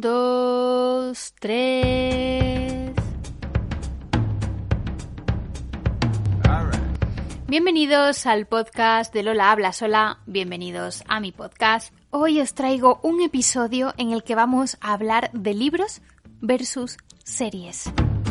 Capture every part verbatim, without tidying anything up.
dos, tres. Bienvenidos al podcast de Lola Habla Sola, bienvenidos a mi podcast. Hoy os traigo un episodio en el que vamos a hablar de libros versus series.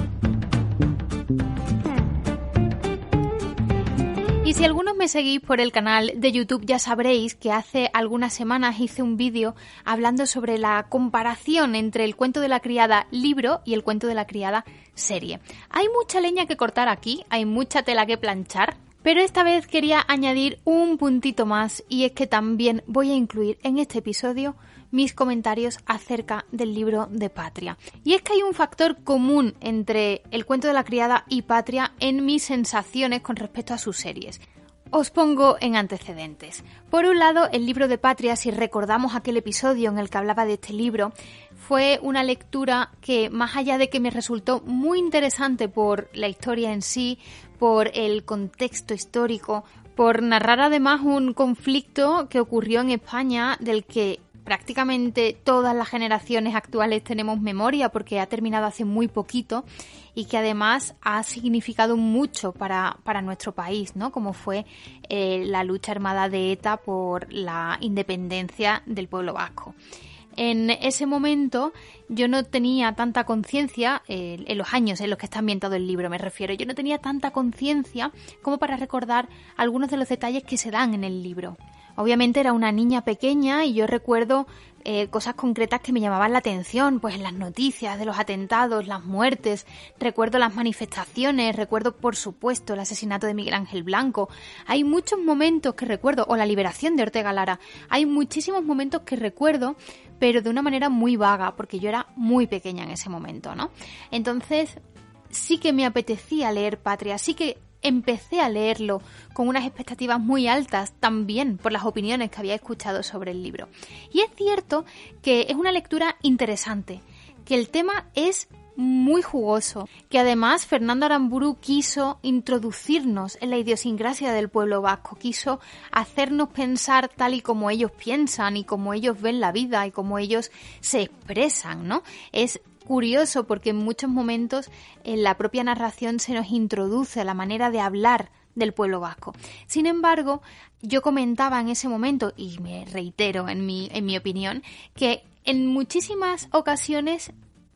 Y si algunos me seguís por el canal de YouTube ya sabréis que hace algunas semanas hice un vídeo hablando sobre la comparación entre el cuento de la criada libro y el cuento de la criada serie. Hay mucha leña que cortar aquí, hay mucha tela que planchar, pero esta vez quería añadir un puntito más y es que también voy a incluir en este episodio mis comentarios acerca del libro de Patria. Y es que hay un factor común entre el cuento de la criada y Patria en mis sensaciones con respecto a sus series. Os pongo en antecedentes. Por un lado, el libro de Patria, si recordamos aquel episodio en el que hablaba de este libro, fue una lectura que, más allá de que me resultó muy interesante por la historia en sí, por el contexto histórico, por narrar además un conflicto que ocurrió en España del que prácticamente todas las generaciones actuales tenemos memoria porque ha terminado hace muy poquito y que además ha significado mucho para, para nuestro país, ¿no? Como fue eh, la lucha armada de ETA por la independencia del pueblo vasco. En ese momento yo no tenía tanta conciencia, eh, en los años en los que está ambientado el libro me refiero, yo no tenía tanta conciencia como para recordar algunos de los detalles que se dan en el libro. Obviamente era una niña pequeña y yo recuerdo eh, cosas concretas que me llamaban la atención, pues las noticias de los atentados, las muertes, recuerdo las manifestaciones, recuerdo por supuesto el asesinato de Miguel Ángel Blanco. Hay muchos momentos que recuerdo, o la liberación de Ortega Lara, hay muchísimos momentos que recuerdo, pero de una manera muy vaga, porque yo era muy pequeña en ese momento, ¿no? Entonces sí que me apetecía leer Patria, sí que empecé a leerlo con unas expectativas muy altas también por las opiniones que había escuchado sobre el libro. Y es cierto que es una lectura interesante, que el tema es muy jugoso, que además Fernando Aramburu quiso introducirnos en la idiosincrasia del pueblo vasco, quiso hacernos pensar tal y como ellos piensan y como ellos ven la vida y como ellos se expresan, ¿no? Es curioso porque en muchos momentos en la propia narración se nos introduce a la manera de hablar del pueblo vasco. Sin embargo, yo comentaba en ese momento, y me reitero en mi, en mi opinión, que en muchísimas ocasiones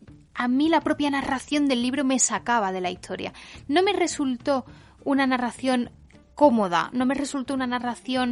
a mí la propia narración del libro me sacaba de la historia. No me resultó una narración cómoda, no me resultó una narración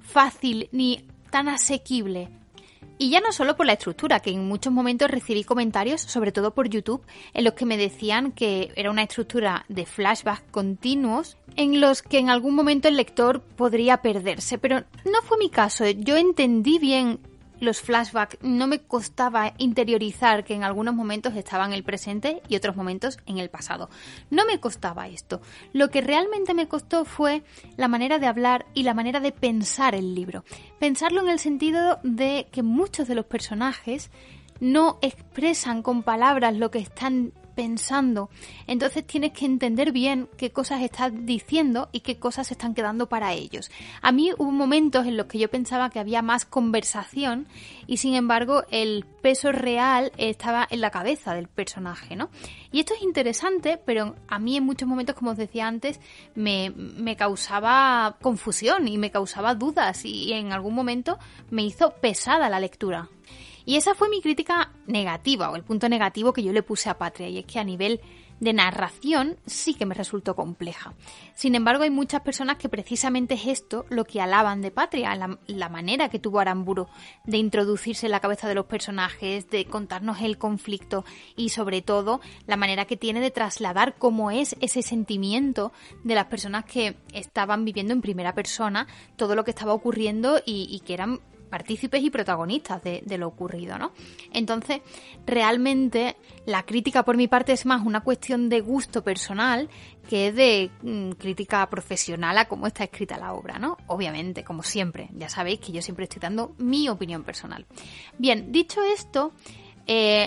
fácil ni tan asequible. Y ya no solo por la estructura, que en muchos momentos recibí comentarios, sobre todo por YouTube, en los que me decían que era una estructura de flashbacks continuos en los que en algún momento el lector podría perderse. Pero no fue mi caso, yo entendí bien los flashbacks, no me costaba interiorizar que en algunos momentos estaba en el presente y otros momentos en el pasado. No me costaba esto. Lo que realmente me costó fue la manera de hablar y la manera de pensar el libro. Pensarlo en el sentido de que muchos de los personajes no expresan con palabras lo que están pensando, entonces tienes que entender bien qué cosas están diciendo y qué cosas se están quedando para ellos. A mí hubo momentos en los que yo pensaba que había más conversación y sin embargo el peso real estaba en la cabeza del personaje, ¿no? Y esto es interesante, pero a mí en muchos momentos, como os decía antes, me, me causaba confusión y me causaba dudas y en algún momento me hizo pesada la lectura. Y esa fue mi crítica negativa, o el punto negativo que yo le puse a Patria, y es que a nivel de narración sí que me resultó compleja. Sin embargo, hay muchas personas que precisamente es esto lo que alaban de Patria, la, la manera que tuvo Aramburu de introducirse en la cabeza de los personajes, de contarnos el conflicto y sobre todo la manera que tiene de trasladar cómo es ese sentimiento de las personas que estaban viviendo en primera persona todo lo que estaba ocurriendo y, y que eran partícipes y protagonistas de, de lo ocurrido, ¿no? Entonces, realmente la crítica por mi parte es más una cuestión de gusto personal que de mmm, crítica profesional a cómo está escrita la obra, ¿no? Obviamente, como siempre, ya sabéis que yo siempre estoy dando mi opinión personal. Bien, dicho esto, eh,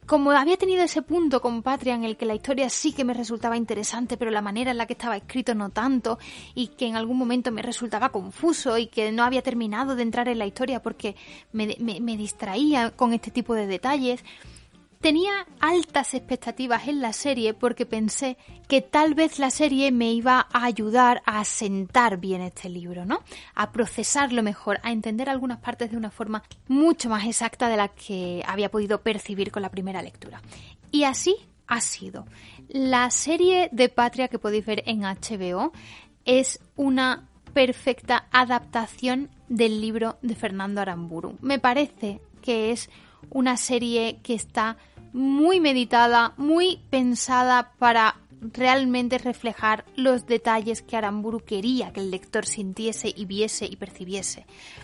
como había tenido ese punto con Patria en el que la historia sí que me resultaba interesante, pero la manera en la que estaba escrito no tanto, y que en algún momento me resultaba confuso y que no había terminado de entrar en la historia porque me, me, me distraía con este tipo de detalles, tenía altas expectativas en la serie porque pensé que tal vez la serie me iba a ayudar a asentar bien este libro, ¿no? A procesarlo mejor, a entender algunas partes de una forma mucho más exacta de la que había podido percibir con la primera lectura. Y así ha sido. La serie de Patria que podéis ver en H B O es una perfecta adaptación del libro de Fernando Aramburu. Me parece que es una serie que está muy meditada, muy pensada para realmente reflejar los detalles que Aramburu quería que el lector sintiese y viese y percibiese.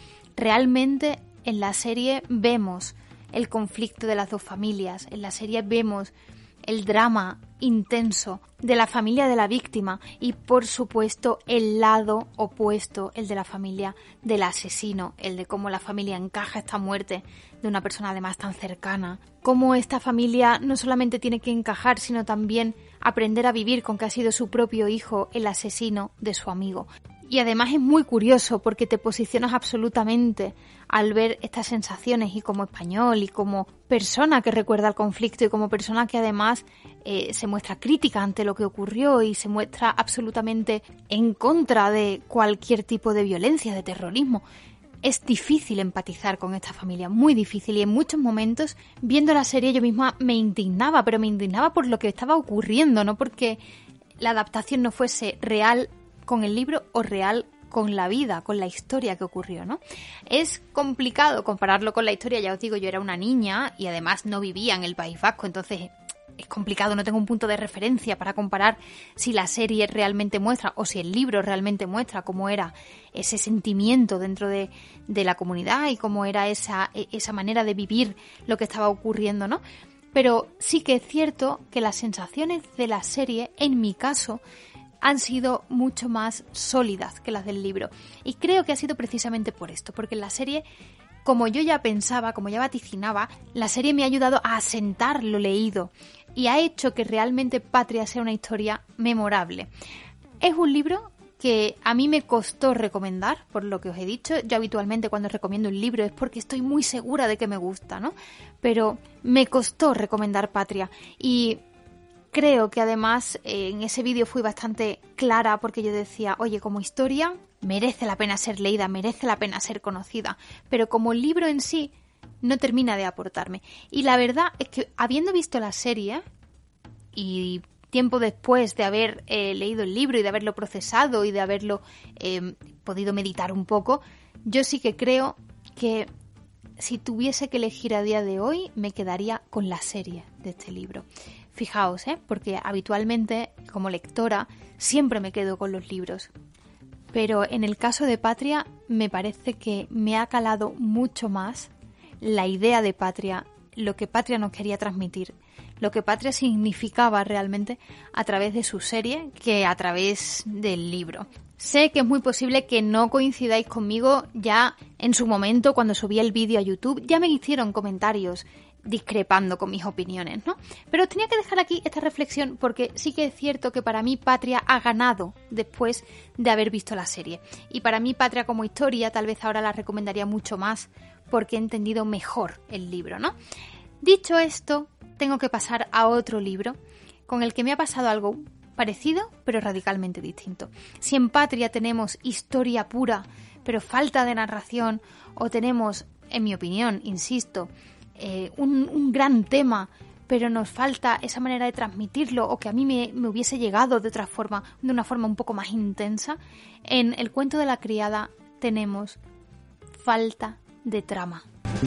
Realmente en la serie vemos el conflicto de las dos familias, en la serie vemos el drama intenso de la familia de la víctima y, por supuesto, el lado opuesto, el de la familia del asesino, el de cómo la familia encaja esta muerte de una persona además tan cercana, cómo esta familia no solamente tiene que encajar, sino también aprender a vivir con que ha sido su propio hijo el asesino de su amigo. Y además es muy curioso porque te posicionas absolutamente al ver estas sensaciones y como español y como persona que recuerda el conflicto y como persona que además eh, se muestra crítica ante lo que ocurrió y se muestra absolutamente en contra de cualquier tipo de violencia, de terrorismo. Es difícil empatizar con esta familia, muy difícil, y en muchos momentos viendo la serie yo misma me indignaba, pero me indignaba por lo que estaba ocurriendo, no porque la adaptación no fuese real con el libro o real con la vida, con la historia que ocurrió, ¿no? Es complicado compararlo con la historia, ya os digo, yo era una niña y además no vivía en el País Vasco, entonces es complicado, no tengo un punto de referencia para comparar si la serie realmente muestra o si el libro realmente muestra cómo era ese sentimiento dentro de, de la comunidad y cómo era esa, esa manera de vivir lo que estaba ocurriendo, ¿no? Pero sí que es cierto que las sensaciones de la serie, en mi caso, han sido mucho más sólidas que las del libro. Y creo que ha sido precisamente por esto, porque en la serie, como yo ya pensaba, como ya vaticinaba, la serie me ha ayudado a asentar lo leído y ha hecho que realmente Patria sea una historia memorable. Es un libro que a mí me costó recomendar, por lo que os he dicho. Yo habitualmente cuando recomiendo un libro es porque estoy muy segura de que me gusta, ¿no? Pero me costó recomendar Patria y creo que además eh, en ese vídeo fui bastante clara porque yo decía, oye, como historia merece la pena ser leída, merece la pena ser conocida, pero como libro en sí no termina de aportarme. Y la verdad es que habiendo visto la serie y tiempo después de haber eh, leído el libro y de haberlo procesado y de haberlo eh, podido meditar un poco, yo sí que creo que si tuviese que elegir a día de hoy me quedaría con la serie de este libro. Fijaos, ¿eh? Porque habitualmente, como lectora, siempre me quedo con los libros. Pero en el caso de Patria, me parece que me ha calado mucho más la idea de Patria, lo que Patria nos quería transmitir, lo que Patria significaba realmente a través de su serie que a través del libro. Sé que es muy posible que no coincidáis conmigo ya en su momento cuando subí el vídeo a YouTube, ya me hicieron comentarios discrepando con mis opiniones, ¿no? Pero os tenía que dejar aquí esta reflexión porque sí que es cierto que para mí Patria ha ganado después de haber visto la serie. Y para mí Patria como historia tal vez ahora la recomendaría mucho más porque he entendido mejor el libro, ¿no? Dicho esto, tengo que pasar a otro libro con el que me ha pasado algo parecido pero radicalmente distinto. Si en Patria tenemos historia pura pero falta de narración, o tenemos, en mi opinión, insisto, Eh, un, un gran tema, pero nos falta esa manera de transmitirlo o que a mí me, me hubiese llegado de otra forma, de una forma un poco más intensa. En El cuento de la criada tenemos falta de trama.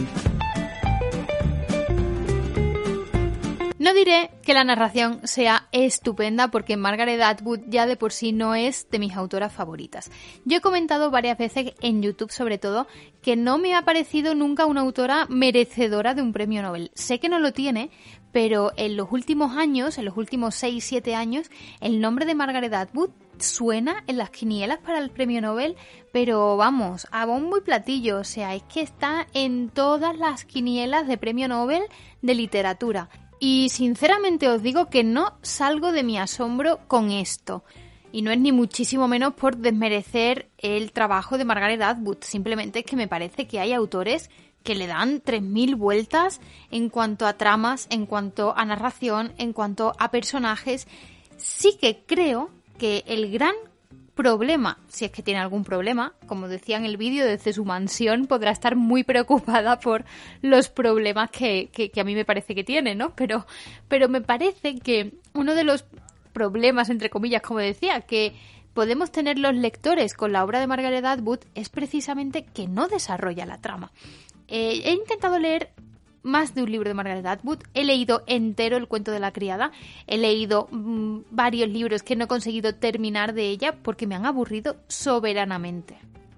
No diré que la narración sea estupenda porque Margaret Atwood ya de por sí no es de mis autoras favoritas. Yo he comentado varias veces en YouTube sobre todo que no me ha parecido nunca una autora merecedora de un premio Nobel. Sé que no lo tiene, pero en los últimos años, en los últimos seis siete años, el nombre de Margaret Atwood suena en las quinielas para el premio Nobel, pero vamos, a bombo y platillo, o sea, es que está en todas las quinielas de premio Nobel de literatura. Y sinceramente os digo que no salgo de mi asombro con esto. Y no es ni muchísimo menos por desmerecer el trabajo de Margaret Atwood. Simplemente es que me parece que hay autores que le dan tres mil vueltas en cuanto a tramas, en cuanto a narración, en cuanto a personajes. Sí que creo que el gran problema, si es que tiene algún problema, como decía en el vídeo, desde su mansión podrá estar muy preocupada por los problemas que, que, que a mí me parece que tiene, ¿no? Pero, pero me parece que uno de los problemas, entre comillas, como decía, que podemos tener los lectores con la obra de Margaret Atwood es precisamente que no desarrolla la trama. Eh, he intentado leer más de un libro de Margaret Atwood, he leído entero El cuento de la criada, he leído mmm, varios libros que no he conseguido terminar de ella porque me han aburrido soberanamente.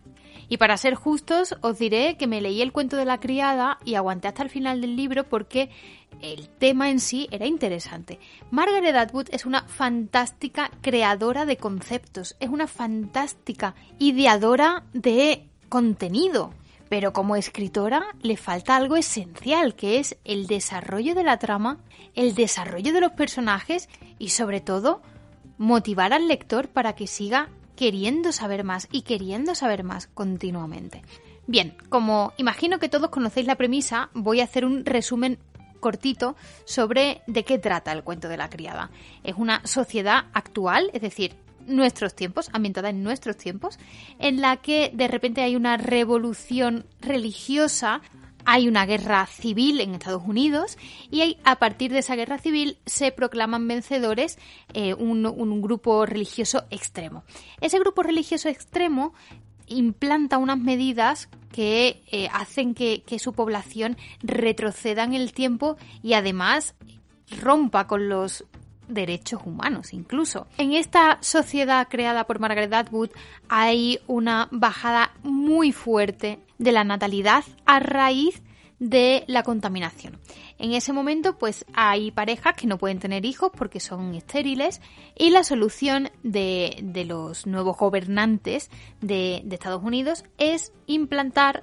Y para ser justos, os diré que me leí El cuento de la criada y aguanté hasta el final del libro porque el tema en sí era interesante. Margaret Atwood es una fantástica creadora de conceptos, es una fantástica ideadora de contenido. Pero como escritora le falta algo esencial, que es el desarrollo de la trama, el desarrollo de los personajes y, sobre todo, motivar al lector para que siga queriendo saber más y queriendo saber más continuamente. Bien, como imagino que todos conocéis la premisa, voy a hacer un resumen cortito sobre de qué trata El cuento de la criada. Es una sociedad actual, es decir, nuestros tiempos, ambientada en nuestros tiempos, en la que de repente hay una revolución religiosa, hay una guerra civil en Estados Unidos y hay, a partir de esa guerra civil se proclaman vencedores eh, un, un grupo religioso extremo. Ese grupo religioso extremo implanta unas medidas que eh, hacen que, que su población retroceda en el tiempo y además rompa con los derechos humanos incluso. En esta sociedad creada por Margaret Atwood hay una bajada muy fuerte de la natalidad a raíz de la contaminación. En ese momento pues hay parejas que no pueden tener hijos porque son estériles y la solución de, de los nuevos gobernantes de, de Estados Unidos es implantar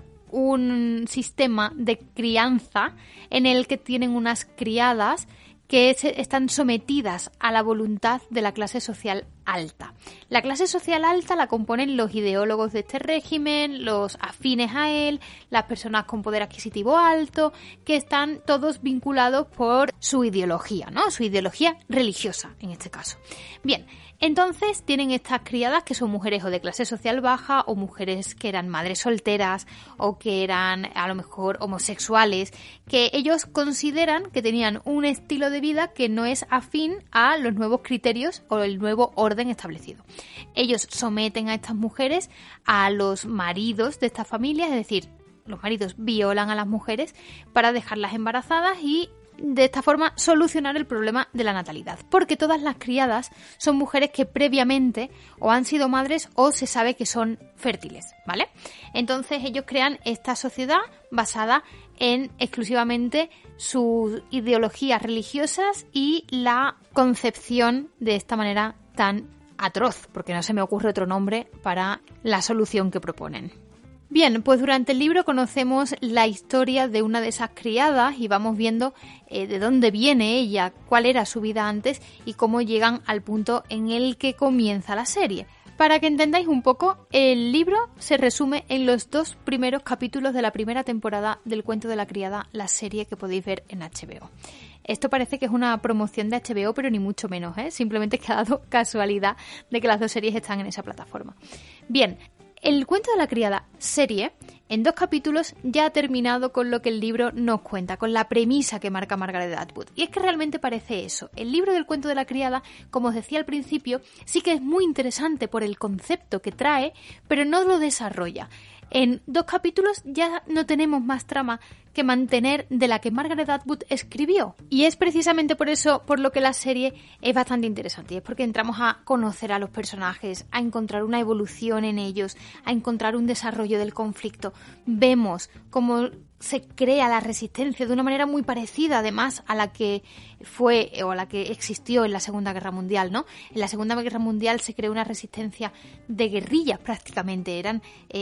un sistema de crianza en el que tienen unas criadas que están sometidas a la voluntad de la clase social alta. La clase social alta la componen los ideólogos de este régimen, los afines a él, las personas con poder adquisitivo alto, que están todos vinculados por su ideología, ¿no? Su ideología religiosa, en este caso. Bien, entonces tienen estas criadas que son mujeres o de clase social baja o mujeres que eran madres solteras o que eran a lo mejor homosexuales, que ellos consideran que tenían un estilo de vida que no es afín a los nuevos criterios o el nuevo orden establecido. Ellos someten a estas mujeres a los maridos de estas familias, es decir, los maridos violan a las mujeres para dejarlas embarazadas y de esta forma solucionar el problema de la natalidad, porque todas las criadas son mujeres que previamente o han sido madres o se sabe que son fértiles, ¿vale? Entonces ellos crean esta sociedad basada en exclusivamente sus ideologías religiosas y la concepción de esta manera tan atroz, porque no se me ocurre otro nombre para la solución que proponen. Bien, pues durante el libro conocemos la historia de una de esas criadas y vamos viendo eh, de dónde viene ella, cuál era su vida antes y cómo llegan al punto en el que comienza la serie. Para que entendáis un poco, el libro se resume en los dos primeros capítulos de la primera temporada del Cuento de la Criada, la serie que podéis ver en H B O. Esto parece que es una promoción de H B O, pero ni mucho menos, ¿eh? Simplemente que ha dado casualidad de que las dos series están en esa plataforma. Bien, El Cuento de la Criada serie, en dos capítulos, ya ha terminado con lo que el libro nos cuenta, con la premisa que marca Margaret Atwood. Y es que realmente parece eso. El libro del Cuento de la Criada, como os decía al principio, sí que es muy interesante por el concepto que trae, pero no lo desarrolla. En dos capítulos ya no tenemos más trama que mantener de la que Margaret Atwood escribió. Y es precisamente por eso por lo que la serie es bastante interesante. Y es porque entramos a conocer a los personajes, a encontrar una evolución en ellos, a encontrar un desarrollo del conflicto. Vemos cómo se crea la resistencia de una manera muy parecida además a la que fue o a la que existió en la Segunda Guerra Mundial, ¿no? En la Segunda Guerra Mundial se creó una resistencia de guerrillas prácticamente, eran... Eh,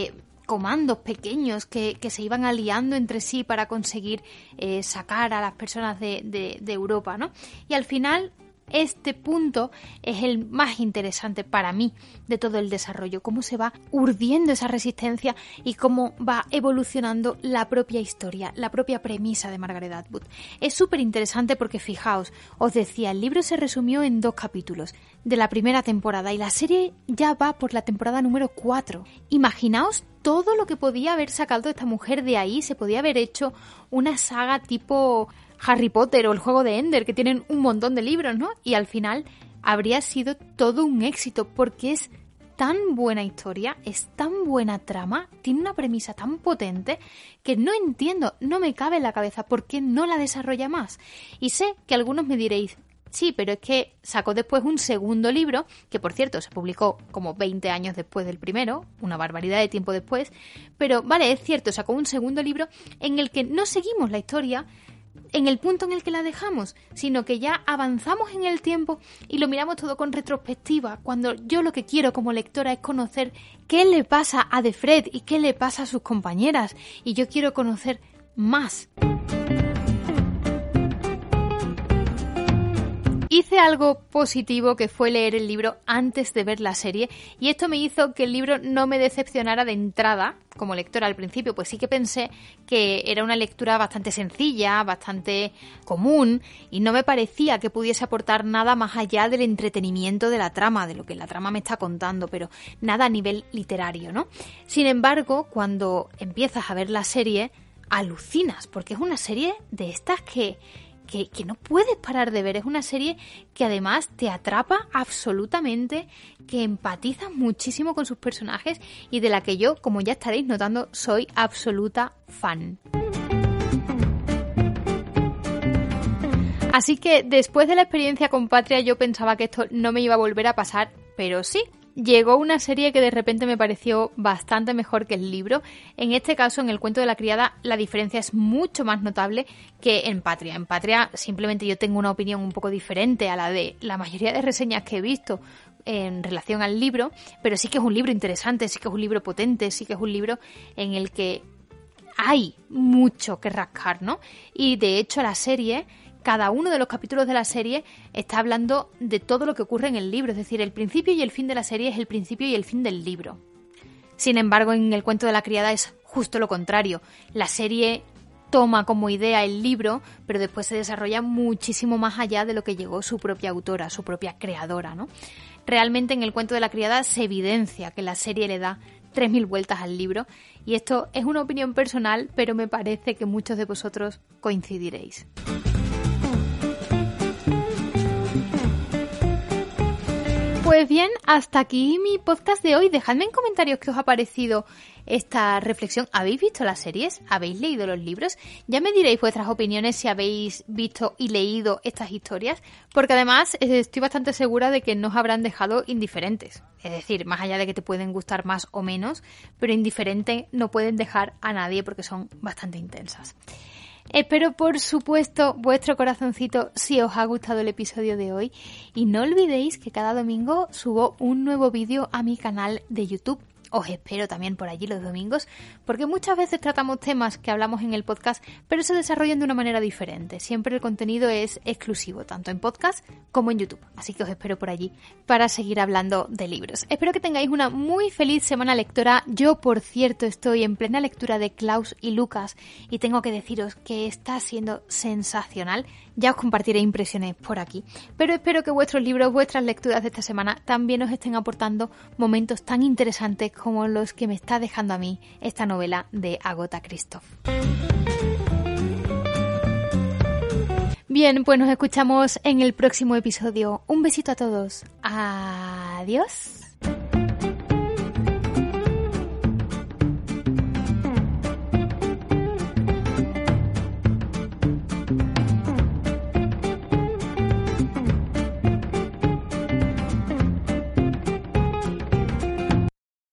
comandos pequeños que, que se iban aliando entre sí para conseguir eh, sacar a las personas de, de, de Europa, ¿no? Y al final este punto es el más interesante para mí de todo el desarrollo, cómo se va urdiendo esa resistencia y cómo va evolucionando la propia historia, la propia premisa de Margaret Atwood. Es súper interesante porque fijaos, os decía, el libro se resumió en dos capítulos de la primera temporada y la serie ya va por la temporada número cuatro. Imaginaos todo lo que podía haber sacado esta mujer de ahí, se podía haber hecho una saga tipo Harry Potter o el juego de Ender, que tienen un montón de libros, ¿no? Y al final habría sido todo un éxito porque es tan buena historia, es tan buena trama, tiene una premisa tan potente que no entiendo, no me cabe en la cabeza por qué no la desarrolla más. Y sé que algunos me diréis, sí, pero es que sacó después un segundo libro, que por cierto se publicó como veinte años después del primero, una barbaridad de tiempo después, pero vale, es cierto, sacó un segundo libro en el que no seguimos la historia en el punto en el que la dejamos, sino que ya avanzamos en el tiempo y lo miramos todo con retrospectiva, cuando yo lo que quiero como lectora es conocer qué le pasa a Defred y qué le pasa a sus compañeras, y yo quiero conocer más. Hice algo positivo que fue leer el libro antes de ver la serie y esto me hizo que el libro no me decepcionara de entrada como lectora al principio, pues sí que pensé que era una lectura bastante sencilla, bastante común y no me parecía que pudiese aportar nada más allá del entretenimiento de la trama, de lo que la trama me está contando, pero nada a nivel literario, ¿no? Sin embargo, cuando empiezas a ver la serie, alucinas, porque es una serie de estas que... Que, que no puedes parar de ver. Es una serie que además te atrapa absolutamente, que empatizas muchísimo con sus personajes y de la que yo, como ya estaréis notando, soy absoluta fan. Así que después de la experiencia con Patria yo pensaba que esto no me iba a volver a pasar, pero sí. Llegó una serie que de repente me pareció bastante mejor que el libro. En este caso, en El cuento de la criada, la diferencia es mucho más notable que en Patria. En Patria simplemente yo tengo una opinión un poco diferente a la de la mayoría de reseñas que he visto en relación al libro, pero sí que es un libro interesante, sí que es un libro potente, sí que es un libro en el que hay mucho que rascar, ¿no? Y de hecho la serie... Cada uno de los capítulos de la serie está hablando de todo lo que ocurre en el libro, es decir, el principio y el fin de la serie es el principio y el fin del libro. Sin embargo, en El cuento de la criada es justo lo contrario. La serie toma como idea el libro, pero después se desarrolla muchísimo más allá de lo que llegó su propia autora, su propia creadora, ¿no? Realmente en El cuento de la criada se evidencia que la serie le da tres mil vueltas al libro, y esto es una opinión personal, pero me parece que muchos de vosotros coincidiréis. Pues bien, hasta aquí mi podcast de hoy. Dejadme en comentarios qué os ha parecido esta reflexión. ¿Habéis visto las series? ¿Habéis leído los libros? Ya me diréis vuestras opiniones si habéis visto y leído estas historias, porque además estoy bastante segura de que no os habrán dejado indiferentes. Es decir, más allá de que te pueden gustar más o menos, pero indiferente no pueden dejar a nadie porque son bastante intensas. Espero, por supuesto, vuestro corazoncito si os ha gustado el episodio de hoy y no olvidéis que cada domingo subo un nuevo vídeo a mi canal de YouTube. Os espero también por allí los domingos, porque muchas veces tratamos temas que hablamos en el podcast, pero se desarrollan de una manera diferente. Siempre el contenido es exclusivo, tanto en podcast como en YouTube. Así que os espero por allí para seguir hablando de libros. Espero que tengáis una muy feliz semana lectora. Yo, por cierto, estoy en plena lectura de Klaus y Lucas y tengo que deciros que está siendo sensacional. Ya os compartiré impresiones por aquí. Pero espero que vuestros libros, vuestras lecturas de esta semana también os estén aportando momentos tan interesantes como los que me está dejando a mí esta novela de Agatha Christoph. Bien, pues nos escuchamos en el próximo episodio. Un besito a todos. Adiós.